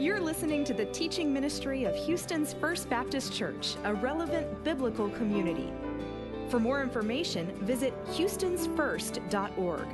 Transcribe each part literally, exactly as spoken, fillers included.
You're listening to the teaching ministry of Houston's First Baptist Church, a relevant biblical community. For more information, visit houstons first dot org.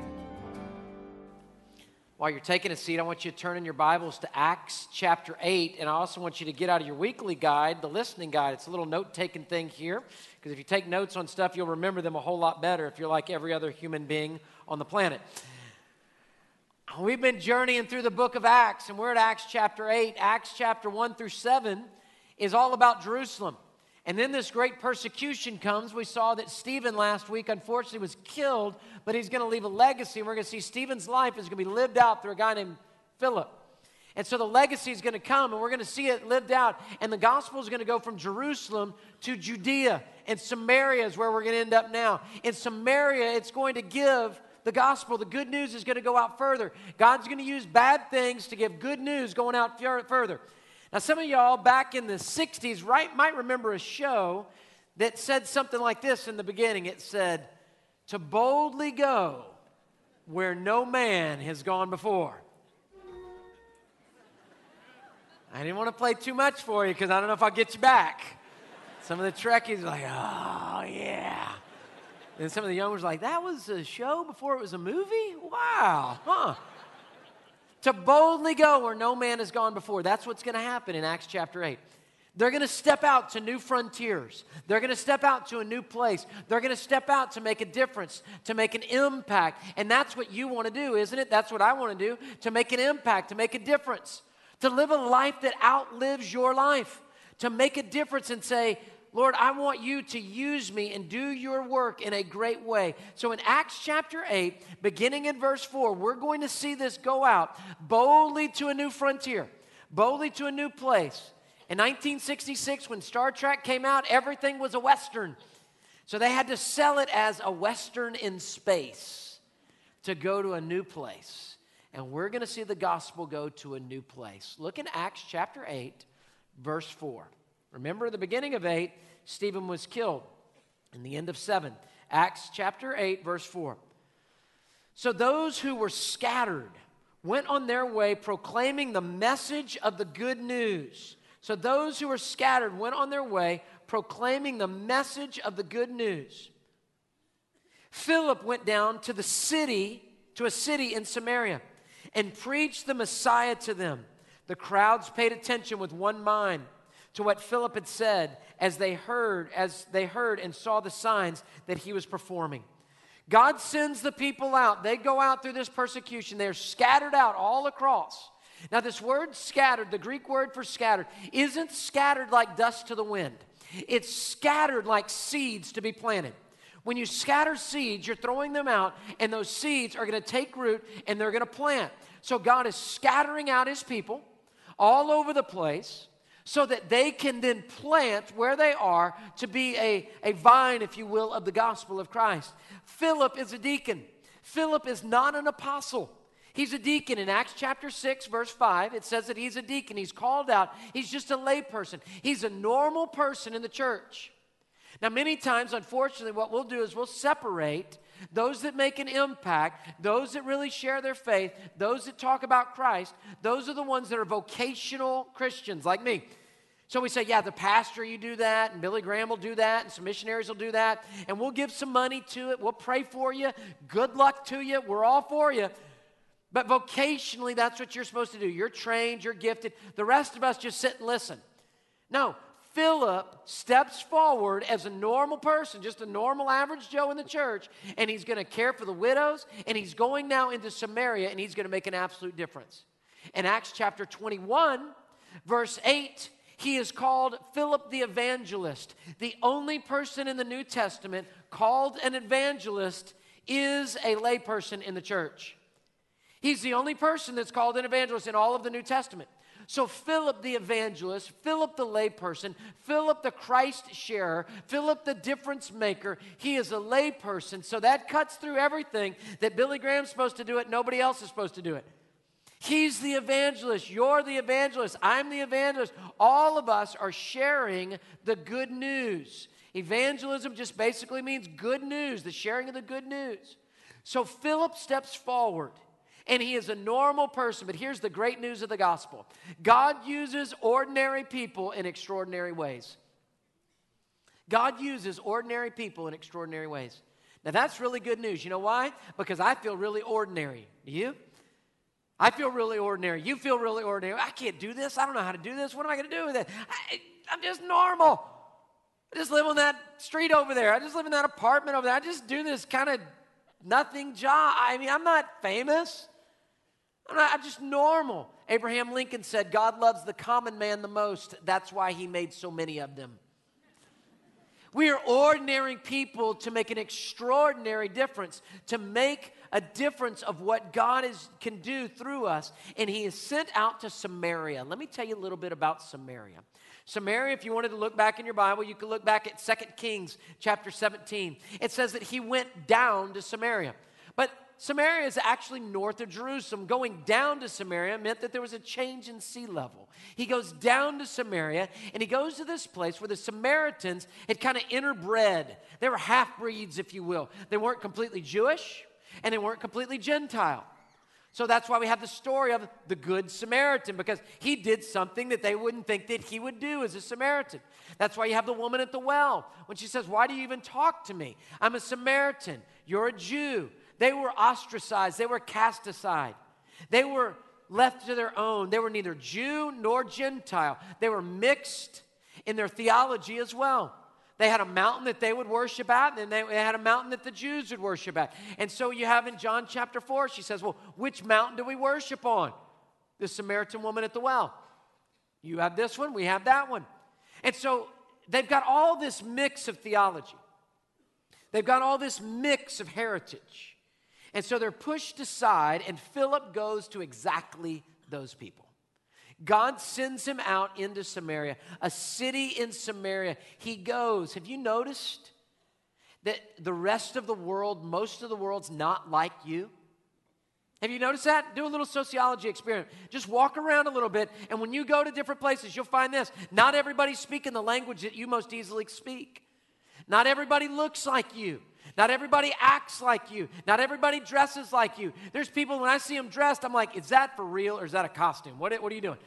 While you're taking a seat, I want you to turn in your Bibles to Acts chapter eight, and I also want you to get out of your weekly guide, the listening guide. It's a little note-taking thing here, because if you take notes on stuff, you'll remember them a whole lot better if you're like every other human being on the planet. We've been journeying through the book of Acts, and we're at Acts chapter eight. Acts chapter one through seven is all about Jerusalem. And then this great persecution comes. We saw that Stephen last week, unfortunately, was killed, but he's going to leave a legacy. We're going to see Stephen's life is going to be lived out through a guy named Philip. And so the legacy is going to come, and we're going to see it lived out. And the gospel is going to go from Jerusalem to Judea. And Samaria is where we're going to end up now. In Samaria, it's going to give the gospel. The good news is going to go out further. God's going to use bad things to give good news going out further. Now, some of y'all back in the sixties right, might remember a show that said something like this in the beginning. It said, "To boldly go where no man has gone before." I didn't want to play too much for you because I don't know if I'll get you back. Some of the Trekkies are like, "Oh, yeah." And some of the young ones are like, "That was a show before it was a movie? Wow, huh?" To boldly go where no man has gone before. That's what's going to happen in Acts chapter eight. They're going to step out to new frontiers. They're going to step out to a new place. They're going to step out to make a difference, to make an impact. And that's what you want to do, isn't it? That's what I want to do, to make an impact, to make a difference, to live a life that outlives your life, to make a difference and say, "Lord, I want you to use me and do your work in a great way." So in Acts chapter eight, beginning in verse four, we're going to see this go out boldly to a new frontier, boldly to a new place. In nineteen sixty-six, when Star Trek came out, everything was a Western. So they had to sell it as a Western in space to go to a new place. And we're going to see the gospel go to a new place. Look in Acts chapter eight, verse four. Remember, at the beginning of eight, Stephen was killed. In the end of seven, Acts chapter eight, verse four. "So those who were scattered went on their way proclaiming the message of the good news." So those who were scattered went on their way proclaiming the message of the good news. "Philip went down to the city, to a city in Samaria, and preached the Messiah to them. The crowds paid attention with one mind to what Philip had said as they heard, as they heard and saw the signs that he was performing." God sends the people out. They go out through this persecution. They're scattered out all across. Now, this word scattered, the Greek word for scattered, isn't scattered like dust to the wind. It's scattered like seeds to be planted. When you scatter seeds, you're throwing them out, and those seeds are going to take root, and they're going to plant. So God is scattering out his people all over the place, so that they can then plant where they are to be a, a vine, if you will, of the gospel of Christ. Philip is a deacon. Philip is not an apostle. He's a deacon. In Acts chapter six, verse five, it says that he's a deacon. He's called out. He's just a lay person. He's a normal person in the church. Now, many times, unfortunately, what we'll do is we'll separate those that make an impact, those that really share their faith, those that talk about Christ. Those are the ones that are vocational Christians like me. So we say, yeah, the pastor, you do that, and Billy Graham will do that, and some missionaries will do that, and we'll give some money to it. We'll pray for you. Good luck to you. We're all for you. But vocationally, that's what you're supposed to do. You're trained. You're gifted. The rest of us just sit and listen. No. Philip steps forward as a normal person, just a normal average Joe in the church, and he's going to care for the widows, and he's going now into Samaria, and he's going to make an absolute difference. In Acts chapter twenty-one, verse eight, he is called Philip the evangelist. The only person in the New Testament called an evangelist is a layperson in the church. He's the only person that's called an evangelist in all of the New Testament. So Philip the evangelist, Philip the layperson, Philip the Christ sharer, Philip the difference maker, he is a layperson. So that cuts through everything that Billy Graham's supposed to do it, nobody else is supposed to do it. He's the evangelist, you're the evangelist, I'm the evangelist. All of us are sharing the good news. Evangelism just basically means good news, the sharing of the good news. So Philip steps forward. And he is a normal person. But here's the great news of the gospel. God uses ordinary people in extraordinary ways. God uses ordinary people in extraordinary ways. Now, that's really good news. You know why? Because I feel really ordinary. Do you? I feel really ordinary. You feel really ordinary. I can't do this. I don't know how to do this. What am I going to do with it? I, I'm just normal. I just live on that street over there. I just live in that apartment over there. I just do this kind of nothing job. I mean, I'm not famous. I'm, not, I'm just normal. Abraham Lincoln said, God loves the common man the most. That's why he made so many of them. We are ordinary people to make an extraordinary difference, to make a difference of what God is, can do through us. And he is sent out to Samaria. Let me tell you a little bit about Samaria. Samaria, if you wanted to look back in your Bible, you could look back at Second Kings chapter seventeen. It says that he went down to Samaria. But Samaria is actually north of Jerusalem. Going down to Samaria meant that there was a change in sea level. He goes down to Samaria, and he goes to this place where the Samaritans had kind of interbred. They were half-breeds, if you will. They weren't completely Jewish, and they weren't completely Gentile. So that's why we have the story of the Good Samaritan, because he did something that they wouldn't think that he would do as a Samaritan. That's why you have the woman at the well. When she says, why do you even talk to me? I'm a Samaritan. You're a Jew. They were ostracized. They were cast aside. They were left to their own. They were neither Jew nor Gentile. They were mixed in their theology as well. They had a mountain that they would worship at, and they had a mountain that the Jews would worship at. And so you have in John chapter four, she says, well, which mountain do we worship on? The Samaritan woman at the well. You have this one, we have that one. And so they've got all this mix of theology. They've got all this mix of heritage. And so they're pushed aside, and Philip goes to exactly those people. God sends him out into Samaria, a city in Samaria. He goes. Have you noticed that the rest of the world, most of the world's not like you? Have you noticed that? Do a little sociology experiment. Just walk around a little bit, and when you go to different places, you'll find this. Not everybody's speaking the language that you most easily speak. Not everybody looks like you. Not everybody acts like you. Not everybody dresses like you. There's people, when I see them dressed, I'm like, is that for real or is that a costume? What, what are you doing?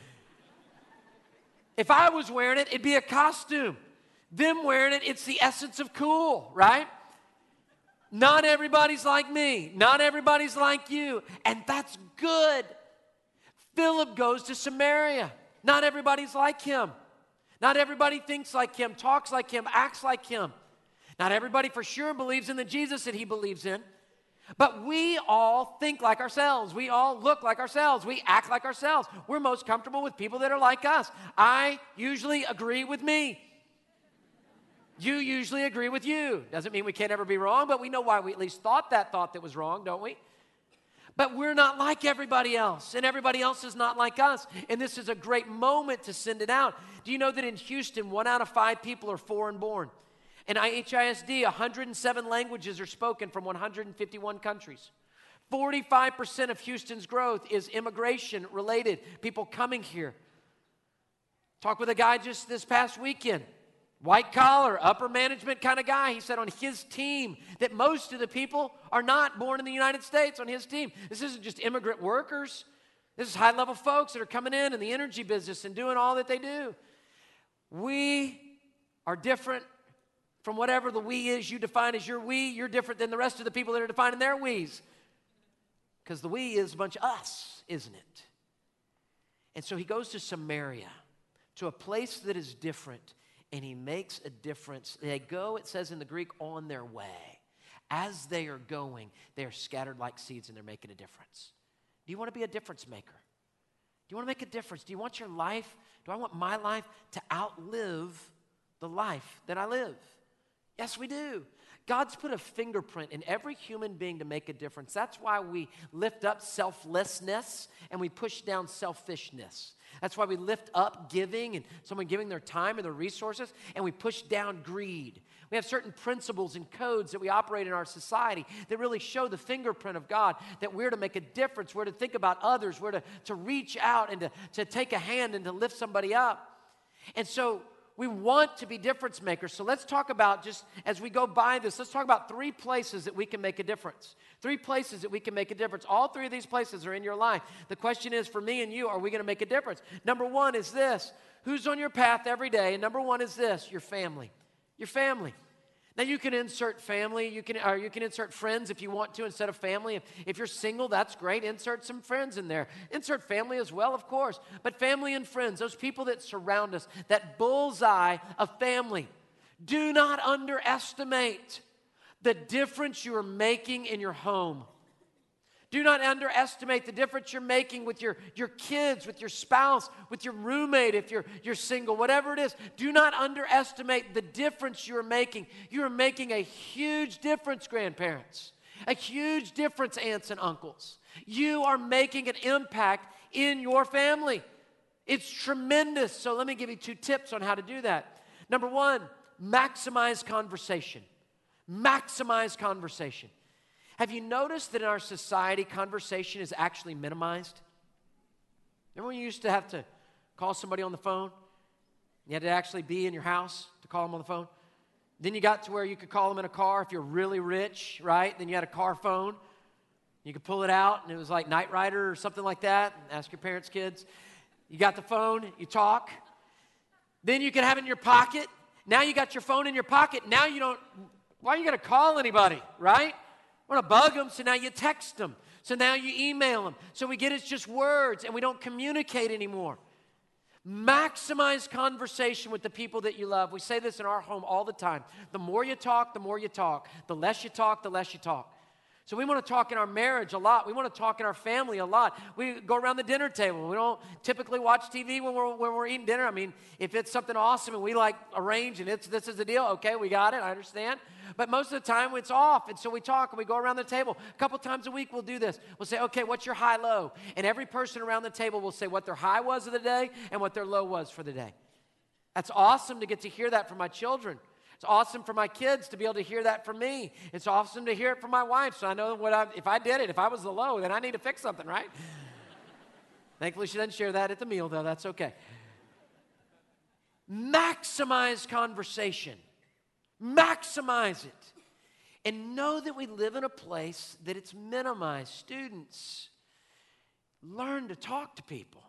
If I was wearing it, it'd be a costume. Them wearing it, it's the essence of cool, right? Not everybody's like me. Not everybody's like you. And that's good. Philip goes to Samaria. Not everybody's like him. Not everybody thinks like him, talks like him, acts like him. Not everybody for sure believes in the Jesus that he believes in, but we all think like ourselves. We all look like ourselves. We act like ourselves. We're most comfortable with people that are like us. I usually agree with me. You usually agree with you. Doesn't mean we can't ever be wrong, but we know why we at least thought that thought that was wrong, don't we? But we're not like everybody else, and everybody else is not like us, and this is a great moment to send it out. Do you know that in Houston, one out of five people are foreign born? In H I S D, one hundred seven languages are spoken from one hundred fifty-one countries. forty-five percent of Houston's growth is immigration related, people coming here. Talked with a guy just this past weekend, white collar, upper management kind of guy. He said on his team that most of the people are not born in the United States on his team. This isn't just immigrant workers. This is high level folks that are coming in in the energy business and doing all that they do. We are different. From whatever the we is you define as your we, you're different than the rest of the people that are defining their we's. Because the we is a bunch of us, isn't it? And so he goes to Samaria, to a place that is different, and he makes a difference. They go, it says in the Greek, on their way. As they are going, they are scattered like seeds, and they're making a difference. Do you want to be a difference maker? Do you want to make a difference? Do you want your life, do I want my life to outlive the life that I live? Yes, we do. God's put a fingerprint in every human being to make a difference. That's why we lift up selflessness and we push down selfishness. That's why we lift up giving and someone giving their time and their resources, and we push down greed. We have certain principles and codes that we operate in our society that really show the fingerprint of God, that we're to make a difference, we're to think about others, we're to, to reach out and to, to take a hand and to lift somebody up. And so we want to be difference makers. So let's talk about, just as we go by this, let's talk about three places that we can make a difference. Three places that we can make a difference. All three of these places are in your life. The question is, for me and you, are we going to make a difference? Number one is this. Who's on your path every day? And number one is this, your family. Your family. Now, you can insert family, you can, or you can insert friends if you want to instead of family. If, if you're single, that's great. Insert some friends in there. Insert family as well, of course. But family and friends, those people that surround us, that bullseye of family. Do not underestimate the difference you are making in your home. Do not underestimate the difference you're making with your, your kids, with your spouse, with your roommate if you're, you're single, whatever it is. Do not underestimate the difference you're making. You are making a huge difference, grandparents. A huge difference, aunts and uncles. You are making an impact in your family. It's tremendous. So let me give you two tips on how to do that. Number one, maximize conversation. Maximize conversation. Have you noticed that in our society, conversation is actually minimized? Remember when you used to have to call somebody on the phone? You had to actually be in your house to call them on the phone. Then you got to where you could call them in a car if you're really rich, right? Then you had a car phone. You could pull it out, and it was like Knight Rider or something like that. Ask your parents' kids. You got the phone, you talk. Then you could have it in your pocket. Now you got your phone in your pocket. Now you don't, why are you going to call anybody, right? I want to bug them, so now you text them. So now you email them. So we get it's just words, and we don't communicate anymore. Maximize conversation with the people that you love. We say this in our home all the time. The more you talk, the more you talk. The less you talk, the less you talk. So we want to talk in our marriage a lot. We want to talk in our family a lot. We go around the dinner table. We don't typically watch T V when we're, when we're eating dinner. I mean, if it's something awesome and we like arrange and it's this is the deal, okay, we got it, I understand. But most of the time it's off, and so we talk and we go around the table. A couple times a week we'll do this. We'll say, okay, what's your high-low? And every person around the table will say what their high was of the day and what their low was for the day. That's awesome to get to hear that from my children. It's awesome for my kids to be able to hear that from me. It's awesome to hear it from my wife, so I know what I, if I did it, if I was the low, then I need to fix something, right? Thankfully, she doesn't share that at the meal, though. That's okay. Maximize conversation. Maximize it. And know that we live in a place that it's minimized. Students, learn to talk to people.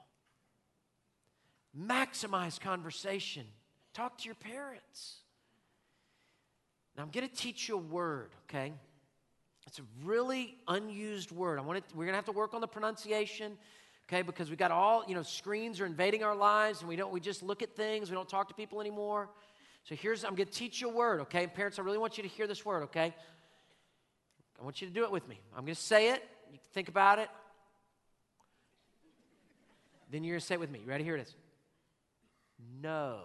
Maximize conversation. Talk to your parents. Now, I'm going to teach you a word, okay? It's a really unused word. I want it, we're going to have to work on the pronunciation, okay, because we got all, you know, screens are invading our lives, and we don't, we just look at things. We don't talk to people anymore. So here's, I'm going to teach you a word, okay? And parents, I really want you to hear this word, okay? I want you to do it with me. I'm going to say it. You can think about it. Then you're going to say it with me. You ready? Here it is. No.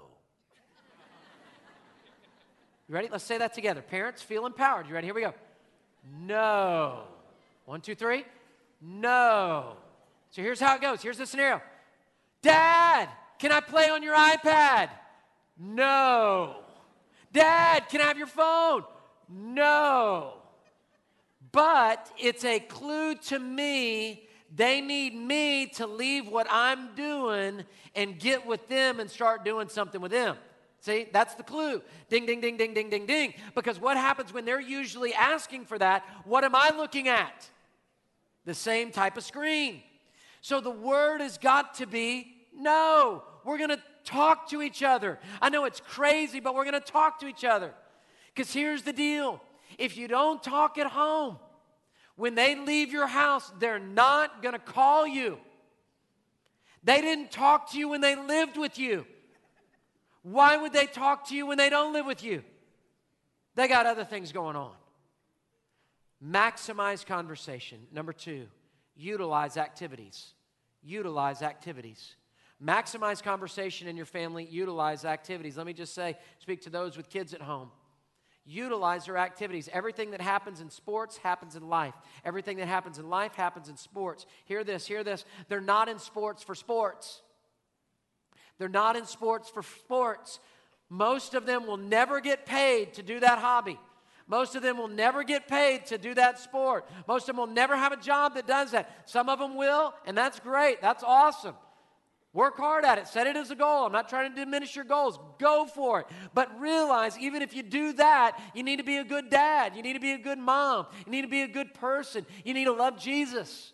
You ready? Let's say that together. Parents, feel empowered. You ready? Here we go. No. One, two, three. No. So here's how it goes. Here's the scenario. Dad, can I play on your iPad? No. Dad, can I have your phone? No. But it's a clue to me. They need me to leave what I'm doing and get with them and start doing something with them. See, that's the clue. Ding, ding, ding, ding, ding, ding, ding. Because what happens when they're usually asking for that? What am I looking at? The same type of screen. So the word has got to be no. We're going to talk to each other. I know it's crazy, but we're going to talk to each other. Because here's the deal. If you don't talk at home, when they leave your house, they're not going to call you. They didn't talk to you when they lived with you. Why would they talk to you when they don't live with you? They got other things going on. Maximize conversation. Number two, utilize activities. Utilize activities. Maximize conversation in your family. Utilize activities. Let me just say, speak to those with kids at home. Utilize their activities. Everything that happens in sports happens in life. Everything that happens in life happens in sports. Hear this, hear this. They're not in sports for sports. They're not in sports for sports. Most of them will never get paid to do that hobby. Most of them will never get paid to do that sport. Most of them will never have a job that does that. Some of them will, and that's great. That's awesome. Work hard at it. Set it as a goal. I'm not trying to diminish your goals. Go for it. But realize, even if you do that, you need to be a good dad. You need to be a good mom. You need to be a good person. You need to love Jesus.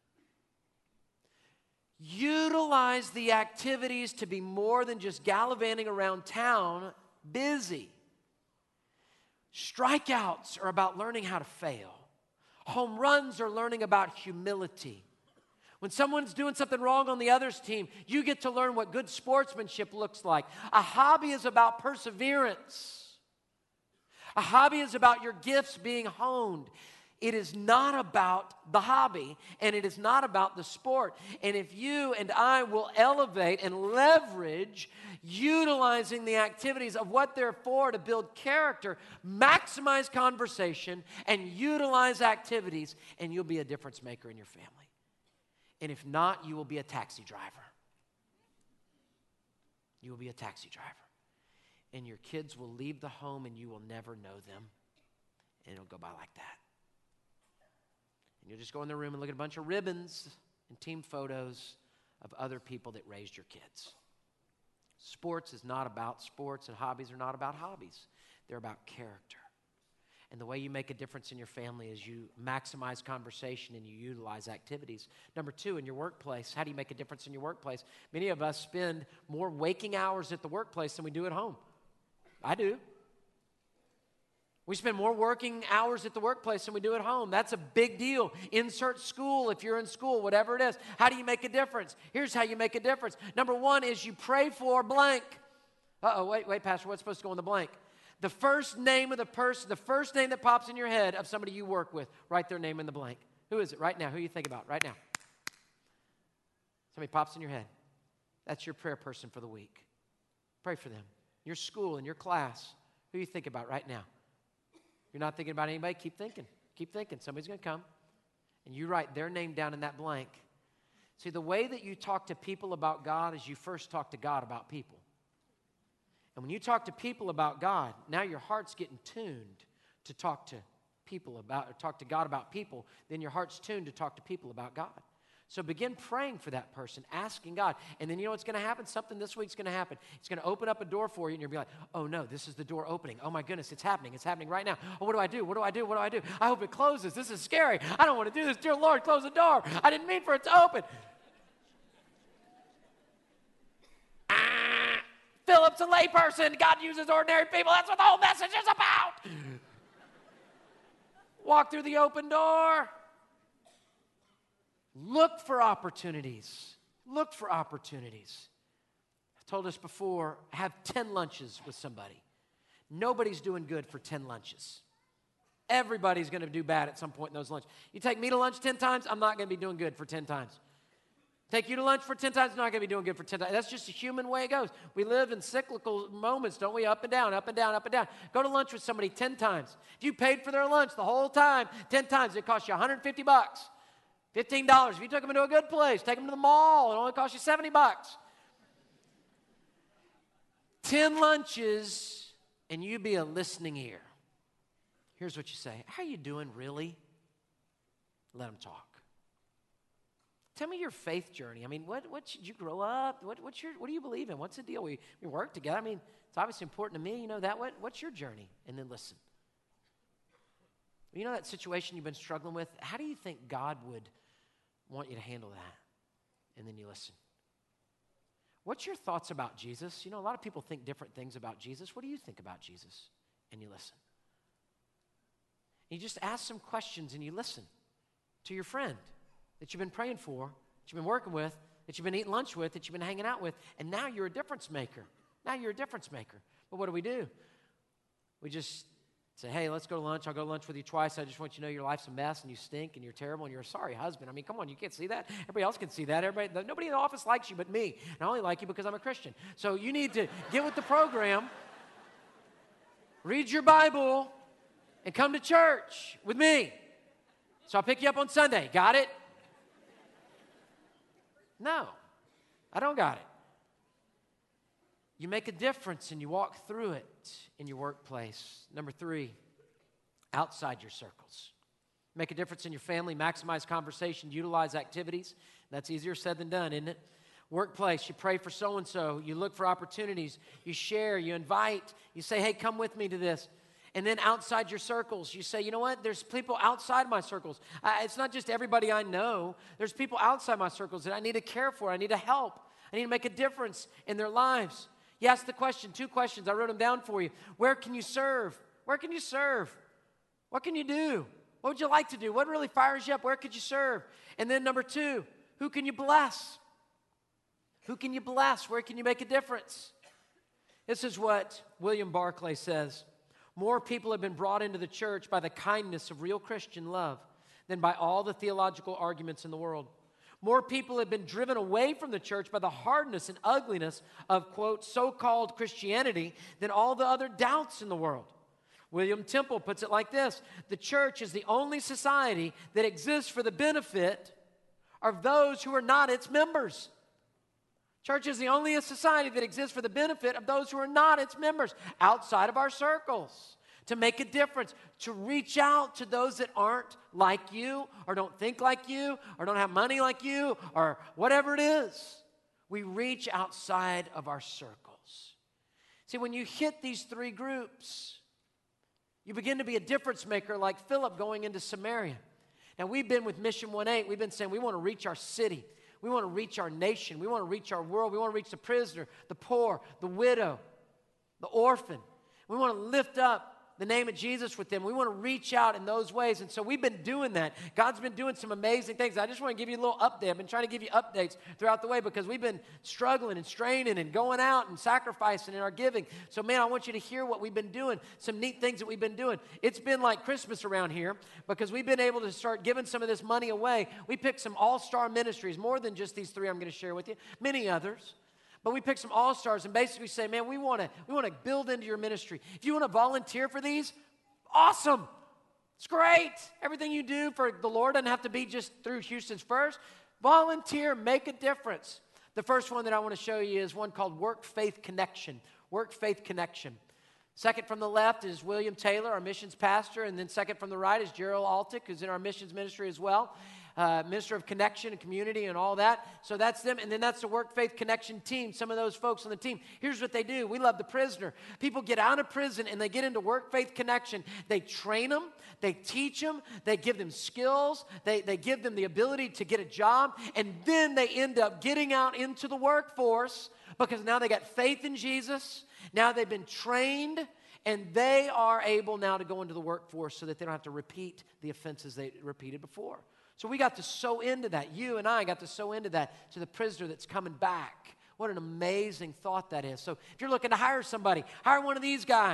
Utilize the activities to be more than just gallivanting around town, busy. Strikeouts are about learning how to fail. Home runs are learning about humility. When someone's doing something wrong on the other's team, you get to learn what good sportsmanship looks like. A hobby is about perseverance. A hobby is about your gifts being honed. It is not about the hobby, and it is not about the sport. And if you and I will elevate and leverage utilizing the activities of what they're for to build character, maximize conversation, and utilize activities, and you'll be a difference maker in your family. And if not, you will be a taxi driver. You will be a taxi driver. And your kids will leave the home and you will never know them. And it'll go by like that. And you'll just go in the room and look at a bunch of ribbons and team photos of other people that raised your kids. Sports is not about sports, and hobbies are not about hobbies. They're about character. And the way you make a difference in your family is you maximize conversation and you utilize activities. Number two, in your workplace, how do you make a difference in your workplace? Many of us spend more waking hours at the workplace than we do at home. I do. We spend more working hours at the workplace than we do at home. That's a big deal. Insert school if you're in school, whatever it is. How do you make a difference? Here's how you make a difference. Number one is you pray for blank. Uh-oh, wait, wait, Pastor, what's supposed to go in the blank? The first name of the person, the first name that pops in your head of somebody you work with, write their name in the blank. Who is it right now? Who you think about right now? Somebody pops in your head. That's your prayer person for the week. Pray for them. Your school and your class, who you think about right now? You're not thinking about anybody? Keep thinking. Keep thinking. Somebody's going to come, and you write their name down in that blank. See, the way that you talk to people about God is you first talk to God about people. And when you talk to people about God, now your heart's getting tuned to talk to people about, or talk to God about people. Then your heart's tuned to talk to people about God. So begin praying for that person, asking God. And then you know what's going to happen? Something this week's going to happen. It's going to open up a door for you, and you'll be like, oh, no, this is the door opening. Oh, my goodness, it's happening. It's happening right now. Oh, what do I do? What do I do? What do I do? I hope it closes. This is scary. I don't want to do this. Dear Lord, close the door. I didn't mean for it to open. ah, Philip's a layperson. God uses ordinary people. That's what the whole message is about. Walk through the open door. Look for opportunities. Look for opportunities. I've told us before, have ten lunches with somebody. Nobody's doing good for ten lunches. Everybody's going to do bad at some point in those lunches. You take me to lunch ten times, I'm not going to be doing good for ten times. Take you to lunch for ten times, I'm not going to be doing good for ten times. That's just a human way it goes. We live in cyclical moments, don't we? Up and down, up and down, up and down. Go to lunch with somebody ten times. If you paid for their lunch the whole time, ten times, it costs you one hundred fifty bucks. fifteen dollars. If you took them into a good place, take them to the mall, it only costs you seventy bucks. ten lunches, and you be a listening ear. Here's what you say. How are you doing, really? Let them talk. Tell me your faith journey. I mean, what, what did you grow up? What, what's your, what do you believe in? What's the deal? We, we work together. I mean, it's obviously important to me. You know that. What, what's your journey? And then listen. You know that situation you've been struggling with? How do you think God would want you to handle that? And then you listen. What's your thoughts about Jesus? You know, a lot of people think different things about Jesus. What do you think about Jesus? And you listen. And you just ask some questions and you listen to your friend that you've been praying for, that you've been working with, that you've been eating lunch with, that you've been hanging out with, and now you're a difference maker. Now you're a difference maker. But what do we do? We just say, hey, let's go to lunch. I'll go to lunch with you twice. I just want you to know your life's a mess and you stink and you're terrible and you're a sorry husband. I mean, come on, you can't see that. Everybody else can see that. Everybody, nobody in the office likes you but me. And I only like you because I'm a Christian. So you need to get with the program, read your Bible, and come to church with me. So I'll pick you up on Sunday. Got it? No, I don't got it. You make a difference and you walk through it in your workplace. Number three, outside your circles. Make a difference in your family, maximize conversation, utilize activities. That's easier said than done, isn't it? Workplace, you pray for so-and-so. You look for opportunities. You share. You invite. You say, hey, come with me to this. And then outside your circles, you say, you know what? There's people outside my circles. I, it's not just everybody I know. There's people outside my circles that I need to care for. I need to help. I need to make a difference in their lives. You ask the question, two questions. I wrote them down for you. Where can you serve? Where can you serve? What can you do? What would you like to do? What really fires you up? Where could you serve? And then number two, who can you bless? Who can you bless? Where can you make a difference? This is what William Barclay says. More people have been brought into the church by the kindness of real Christian love than by all the theological arguments in the world. More people have been driven away from the church by the hardness and ugliness of, quote, so-called Christianity than all the other doubts in the world. William Temple puts it like this: the church is the only society that exists for the benefit of those who are not its members. Church is the only society that exists for the benefit of those who are not its members, outside of our circles, to make a difference, to reach out to those that aren't like you, or don't think like you, or don't have money like you, or whatever it is. We reach outside of our circles. See, when you hit these three groups, you begin to be a difference maker like Philip going into Samaria. Now, we've been with Mission one eight. We've been saying we want to reach our city. We want to reach our nation. We want to reach our world. We want to reach the prisoner, the poor, the widow, the orphan. We want to lift up the name of Jesus with them. We want to reach out in those ways. And so we've been doing that. God's been doing some amazing things. I just want to give you a little update. I've been trying to give you updates throughout the way because we've been struggling and straining and going out and sacrificing in our giving. So, man, I want you to hear what we've been doing, some neat things that we've been doing. It's been like Christmas around here because we've been able to start giving some of this money away. We picked some all-star ministries, more than just these three I'm going to share with you, many others. But we pick some all-stars and basically say, man, we want to we want to build into your ministry. If you want to volunteer for these, awesome. It's great. Everything you do for the Lord doesn't have to be just through Houston's First. Volunteer, make a difference. The first one that I want to show you is one called Work Faith Connection. Work Faith Connection. Second from the left is William Taylor, our missions pastor, and then second from the right is Gerald Altick, who's in our missions ministry as well. Uh, minister of connection and community and all that. So that's them. And then that's the Work Faith Connection team, some of those folks on the team. Here's what they do. We love the prisoner. People get out of prison and they get into Work Faith Connection. They train them. They teach them. They give them skills. They, they give them the ability to get a job. And then they end up getting out into the workforce because now they got faith in Jesus. Now they've been trained. And they are able now to go into the workforce so that they don't have to repeat the offenses they repeated before. So we got to sow into that. You and I got to sow into that to the prisoner that's coming back. What an amazing thought that is. So if you're looking to hire somebody, hire one of these guys.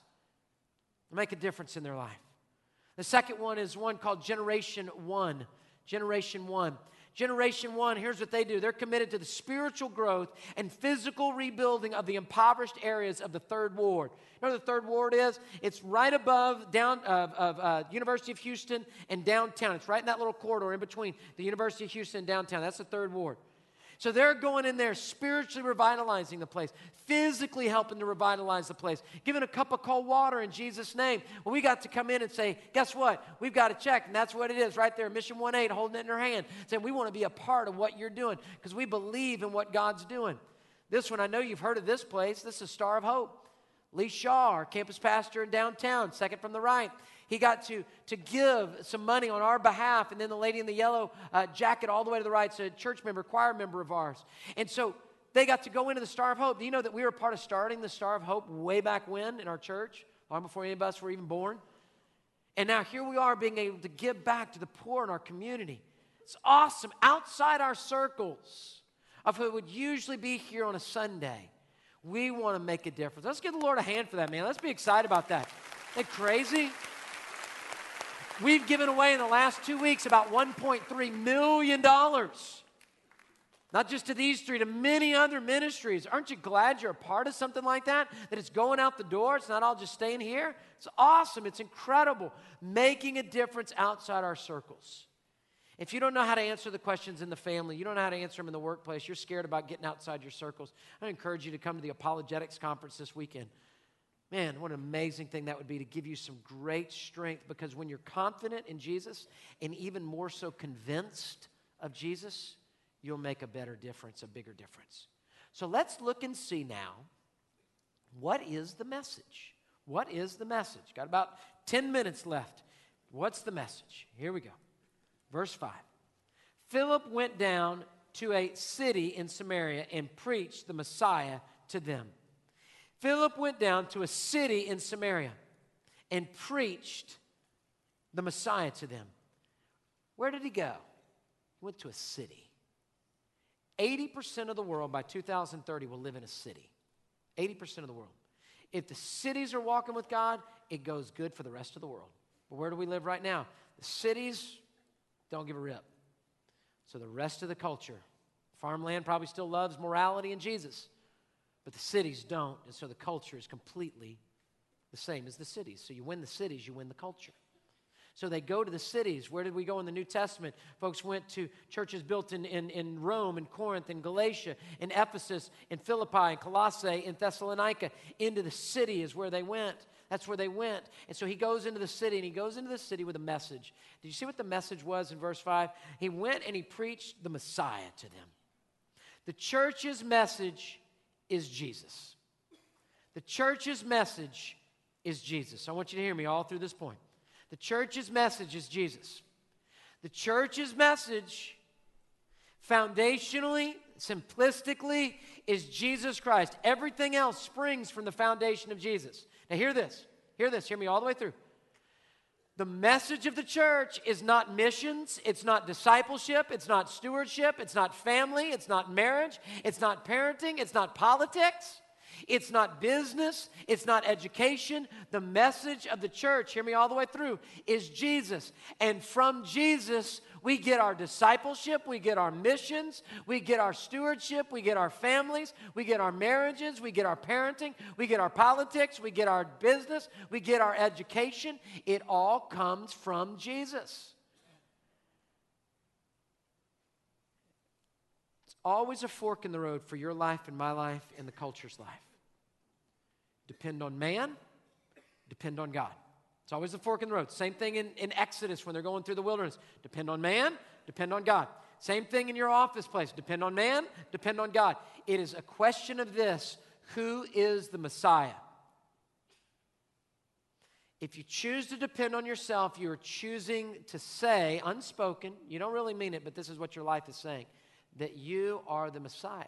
Make a difference in their life. The second one is one called Generation One. Generation One. Generation One, here's what they do. They're committed to the spiritual growth and physical rebuilding of the impoverished areas of the Third Ward. You know what the Third Ward is? It's right above down of, of uh, University of Houston and downtown. It's right in that little corridor in between the University of Houston and downtown. That's the Third Ward. So they're going in there spiritually revitalizing the place, physically helping to revitalize the place, giving a cup of cold water in Jesus' name. Well, we got to come in and say, guess what? We've got to check, and that's what it is right there, Mission one eight, holding it in her hand, saying we want to be a part of what you're doing because we believe in what God's doing. This one, I know you've heard of this place. This is Star of Hope. Lee Shaw, our campus pastor in downtown, second from the right. He got to, to give some money on our behalf, and then the lady in the yellow uh, jacket all the way to the right is a church member, choir member of ours. And so they got to go into the Star of Hope. Do you know that we were part of starting the Star of Hope way back when in our church, long before any of us were even born? And now here we are being able to give back to the poor in our community. It's awesome. Outside our circles of who would usually be here on a Sunday, we want to make a difference. Let's give the Lord a hand for that, man. Let's be excited about that. Isn't that crazy? We've given away in the last two weeks about one point three million dollars. Not just to these three, to many other ministries. Aren't you glad you're a part of something like that? That it's going out the door. It's not all just staying here. It's awesome. It's incredible. Making a difference outside our circles. If you don't know how to answer the questions in the family, you don't know how to answer them in the workplace, you're scared about getting outside your circles, I encourage you to come to the Apologetics Conference this weekend. Man, what an amazing thing that would be to give you some great strength, because when you're confident in Jesus and even more so convinced of Jesus, you'll make a better difference, a bigger difference. So let's look and see now, what is the message? What is the message? Got about ten minutes left. What's the message? Here we go. Verse five. Philip went down to a city in Samaria and preached the Messiah to them. Philip went down to a city in Samaria and preached the Messiah to them. Where did he go? He went to a city. eighty percent of the world by two thousand thirty will live in a city. eighty percent of the world. If the cities are walking with God, it goes good for the rest of the world. But where do we live right now? The cities don't give a rip. So the rest of the culture, farmland probably still loves morality and Jesus, but the cities don't, and so the culture is completely the same as the cities. So you win the cities, you win the culture. So they go to the cities. Where did we go in the New Testament? Folks went to churches built in, in, in Rome, in Corinth, in Galatia, in Ephesus, in Philippi, in Colossae, in Thessalonica. Into the city is where they went. That's where they went. And so he goes into the city, and he goes into the city with a message. Did you see what the message was in verse five? He went and he preached the Messiah to them. The church's message is Jesus. The church's message is Jesus. I want you to hear me all through this point. The church's message is Jesus. The church's message, foundationally, simplistically, is Jesus Christ. Everything else springs from the foundation of Jesus. Now hear this. Hear this. Hear me all the way through. The message of the church is not missions. It's not discipleship. It's not stewardship. It's not family. It's not marriage. It's not parenting. It's not politics. It's not business. It's not education. The message of the church, hear me all the way through, is Jesus. And from Jesus, we get our discipleship, we get our missions, we get our stewardship, we get our families, we get our marriages, we get our parenting, we get our politics, we get our business, we get our education. It all comes from Jesus. It's always a fork in the road for your life and my life and the culture's life. Depend on man, depend on God. It's always a fork in the road. Same thing in, in Exodus when they're going through the wilderness. Depend on man, depend on God. Same thing in your office place. Depend on man, depend on God. It is a question of this: who is the Messiah? If you choose to depend on yourself, you are choosing to say, unspoken, you don't really mean it, but this is what your life is saying, that you are the Messiah.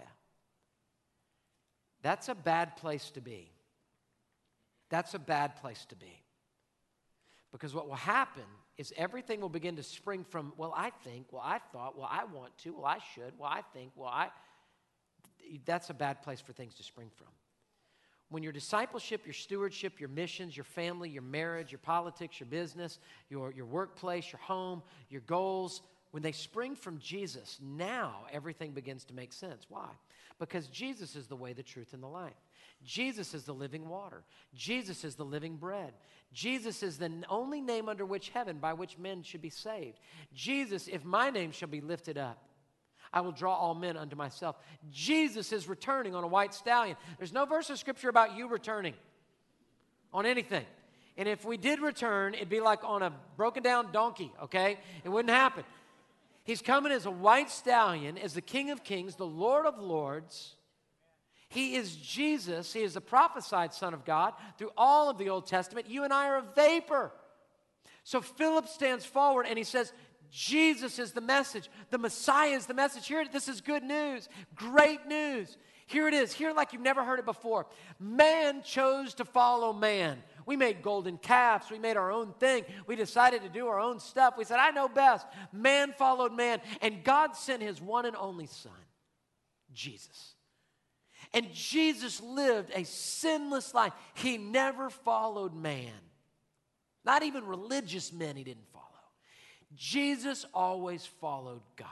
That's a bad place to be. That's a bad place to be. Because what will happen is everything will begin to spring from, well, I think, well, I thought, well, I want to, well, I should, well, I think, well, I... That's a bad place for things to spring from. When your discipleship, your stewardship, your missions, your family, your marriage, your politics, your business, your, your workplace, your home, your goals, when they spring from Jesus, now everything begins to make sense. Why? Because Jesus is the way, the truth, and the life. Jesus is the living water. Jesus is the living bread. Jesus is the only name under which heaven, by which men should be saved. Jesus, if my name shall be lifted up, I will draw all men unto myself. Jesus is returning on a white stallion. There's no verse of Scripture about you returning on anything. And if we did return, it'd be like on a broken down donkey, okay? It wouldn't happen. He's coming as a white stallion, as the King of Kings, the Lord of Lords. He is Jesus. He is the prophesied Son of God through all of the Old Testament. You and I are a vapor. So Philip stands forward and he says, Jesus is the message. The Messiah is the message. Here, this is good news, great news. Here it is. Here like you've never heard it before. Man chose to follow man. We made golden calves. We made our own thing. We decided to do our own stuff. We said, I know best. Man followed man. And God sent his one and only Son, Jesus. And Jesus lived a sinless life. He never followed man. Not even religious men he didn't follow. Jesus always followed God.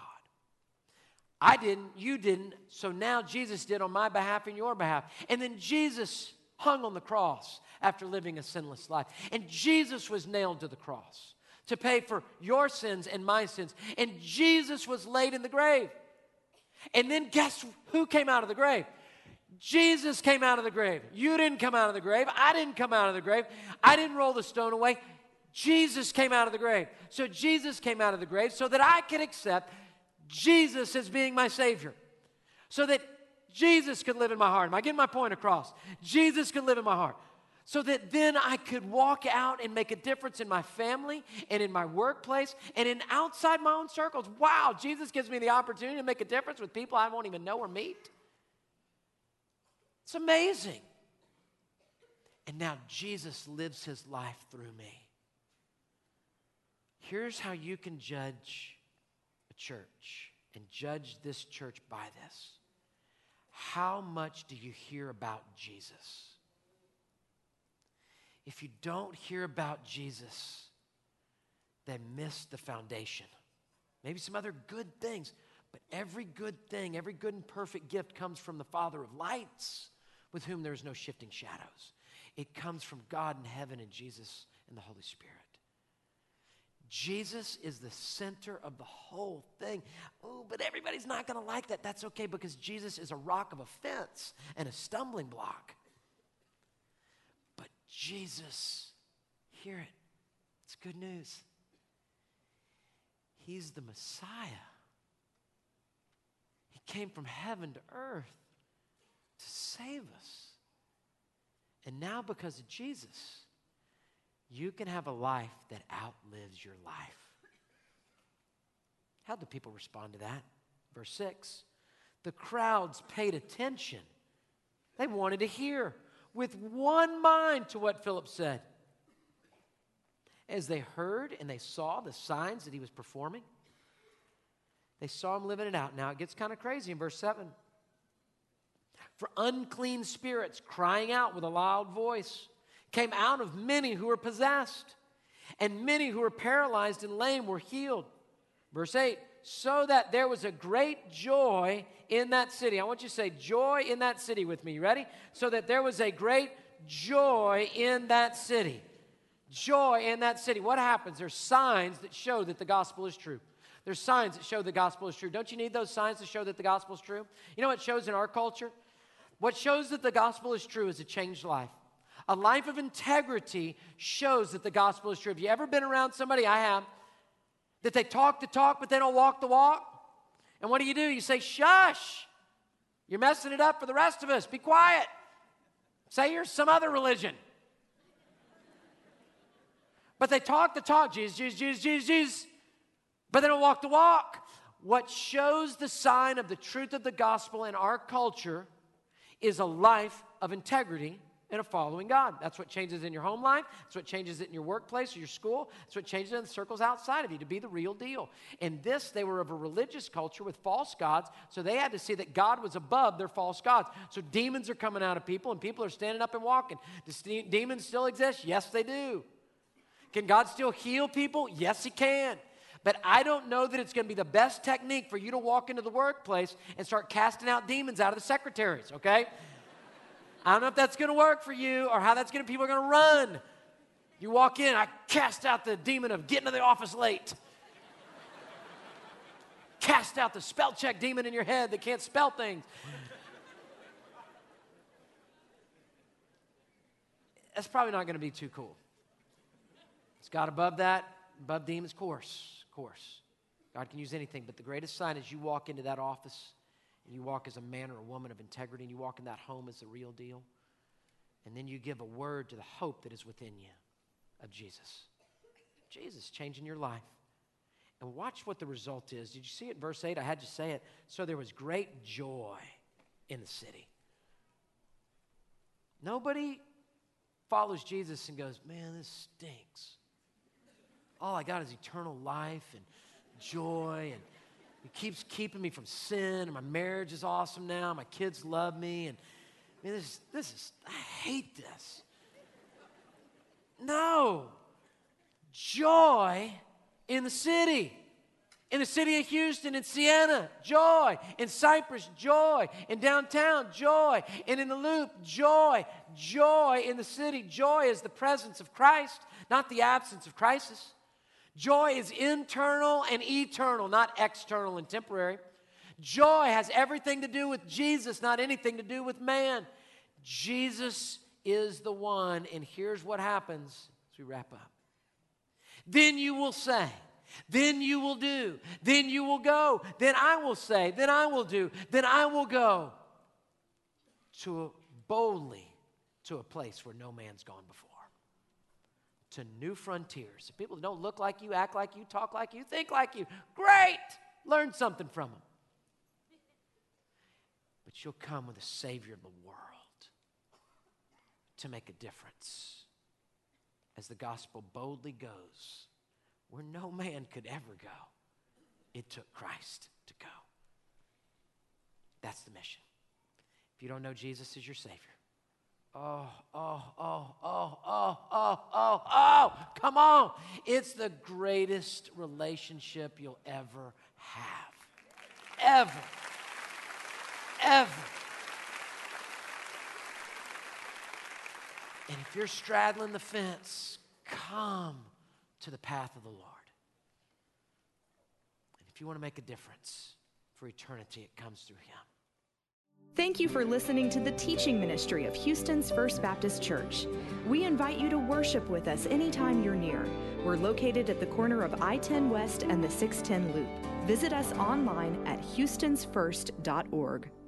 I didn't, you didn't, so now Jesus did on my behalf and your behalf. And then Jesus hung on the cross after living a sinless life. And Jesus was nailed to the cross to pay for your sins and my sins. And Jesus was laid in the grave. And then guess who came out of the grave? Jesus came out of the grave. You didn't come out of the grave. I didn't come out of the grave. I didn't roll the stone away. Jesus came out of the grave. So Jesus came out of the grave so that I could accept Jesus as being my Savior, so that Jesus could live in my heart. Am I getting my point across? Jesus could live in my heart. So that then I could walk out and make a difference in my family and in my workplace and in outside my own circles. Wow, Jesus gives me the opportunity to make a difference with people I won't even know or meet. It's amazing. And now Jesus lives his life through me. Here's how you can judge a church and judge this church by this. How much do you hear about Jesus? If you don't hear about Jesus, then miss the foundation. Maybe some other good things, but every good thing, every good and perfect gift comes from the Father of lights, with whom there is no shifting shadows. It comes from God in heaven and Jesus and the Holy Spirit. Jesus is the center of the whole thing. Oh, but everybody's not going to like that. That's okay, because Jesus is a rock of offense and a stumbling block. But Jesus, hear it. It's good news. He's the Messiah. He came from heaven to earth to save us. And now, because of Jesus, you can have a life that outlives your life. How do people respond to that? Verse six, the crowds paid attention. They wanted to hear with one mind to what Philip said. As they heard and they saw the signs that he was performing, they saw him living it out. Now it gets kind of crazy in verse seven. For unclean spirits, crying out with a loud voice, came out of many who were possessed, and many who were paralyzed and lame were healed. Verse eight, so that there was a great joy in that city. I want you to say joy in that city with me. You ready? So that there was a great joy in that city. Joy in that city. What happens? There's signs that show that the gospel is true. There's signs that show the gospel is true. Don't you need those signs to show that the gospel is true? You know what shows in our culture? What shows that the gospel is true is a changed life. A life of integrity shows that the gospel is true. Have you ever been around somebody, I have, that they talk the talk but they don't walk the walk? And what do you do? You say, shush. You're messing it up for the rest of us. Be quiet. Say you're some other religion. But they talk the talk, Jesus, Jesus, Jesus, Jesus, Jesus, but they don't walk the walk. What shows the sign of the truth of the gospel in our culture is a life of integrity and a following God. That's what changes in your home life. That's what changes it in your workplace or your school. That's what changes it in the circles outside of you, to be the real deal. In this, they were of a religious culture with false gods, so they had to see that God was above their false gods. So demons are coming out of people, and people are standing up and walking. Do demons still exist? Yes, they do. Can God still heal people? Yes, he can. But I don't know that it's going to be the best technique for you to walk into the workplace and start casting out demons out of the secretaries, okay? I don't know if that's going to work for you or how that's going to, people are going to run. You walk in, I cast out the demon of getting to the office late. Cast out the spell check demon in your head that can't spell things. That's probably not going to be too cool. It's God above that, above demons, course, course. God can use anything, but the greatest sign is you walk into that office and you walk as a man or a woman of integrity, and you walk in that home as the real deal, and then you give a word to the hope that is within you of Jesus. Jesus changing your life. And watch what the result is. Did you see it in verse eight? I had to say it. So there was great joy in the city. Nobody follows Jesus and goes, man, this stinks. All I got is eternal life and joy, and he keeps keeping me from sin, and my marriage is awesome now. My kids love me, and man, this, this is, I hate this. No. Joy in the city. In the city of Houston, in Siena, joy. In Cypress, joy. In downtown, joy. And in the Loop, joy. Joy in the city. Joy is the presence of Christ, not the absence of crisis. Joy is internal and eternal, not external and temporary. Joy has everything to do with Jesus, not anything to do with man. Jesus is the one, and here's what happens as we wrap up. Then you will say, Then you will do. Then you will go. Then I will say. Then I will do. Then I will go to a, boldly to a place where no man's gone before. To new frontiers. People that don't look like you, act like you, talk like you, think like you. Great! Learn something from them. But you'll come with a Savior of the world to make a difference as the gospel boldly goes where no man could ever go. It took Christ to go. That's the mission. If you don't know Jesus as your Savior, oh, oh, oh, oh, oh, oh, oh, oh, come on. It's the greatest relationship you'll ever have. Ever. Ever. And if you're straddling the fence, come to the path of the Lord. And if you want to make a difference for eternity, it comes through Him. Thank you for listening to the teaching ministry of Houston's First Baptist Church. We invite you to worship with us anytime you're near. We're located at the corner of I ten West and the six ten Loop. Visit us online at houstons first dot org.